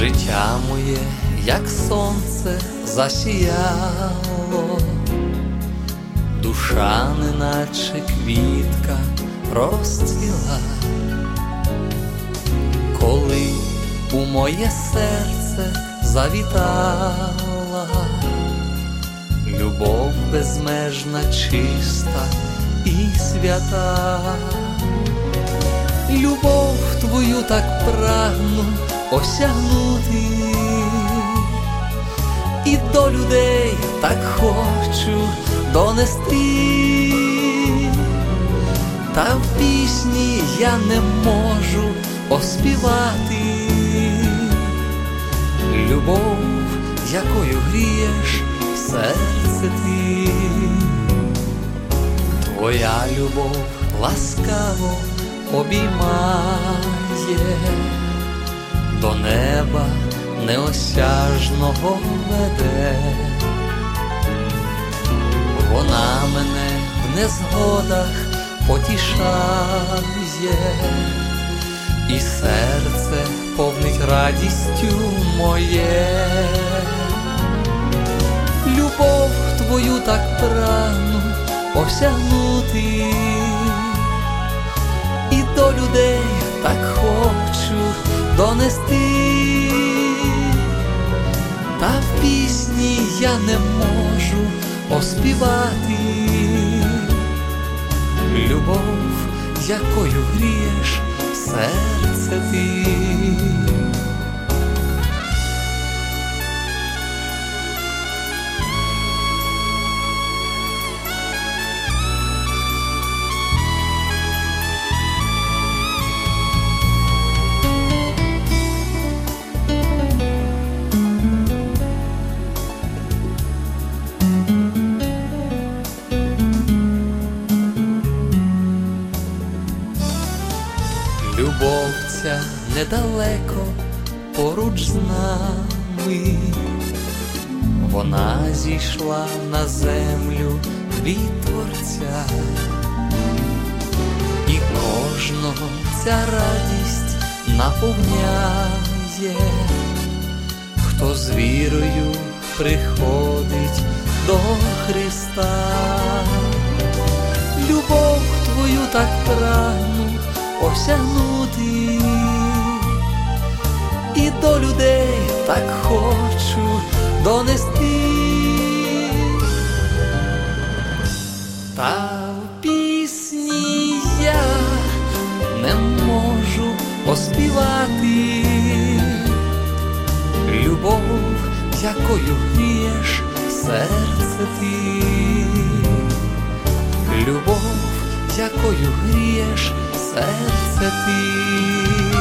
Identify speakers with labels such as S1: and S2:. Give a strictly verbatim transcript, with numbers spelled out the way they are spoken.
S1: Життя моє, як сонце, засіяло, душа, неначе квітка, розцвіла, коли у моє серце завітала любов безмежна, чиста і свята. Любов твою так прагну осягнути, і до людей так хочу донести, та в пісні я не можу оспівати любов, якою грієш серце ти. Твоя любов ласкаво обіймає, до неба неосяжного веде. Вона мене в незгодах потішає, і серце повнить радістю моє. Любов твою так прагну осягнути, і до людей так хочу донести, та в пісні я не можу оспівати любов, якою грієш серце ти. Любов ця недалеко поруч з нами, вона зійшла на землю від Творця, і кожного ця радість наповняє, хто з вірою приходить до Христа. Любов твою так прагну осягнути, і до людей так хочу донести, та в пісні я не можу оспівати любов, якою грієш серце ти. Любов, якою грієш серце ти.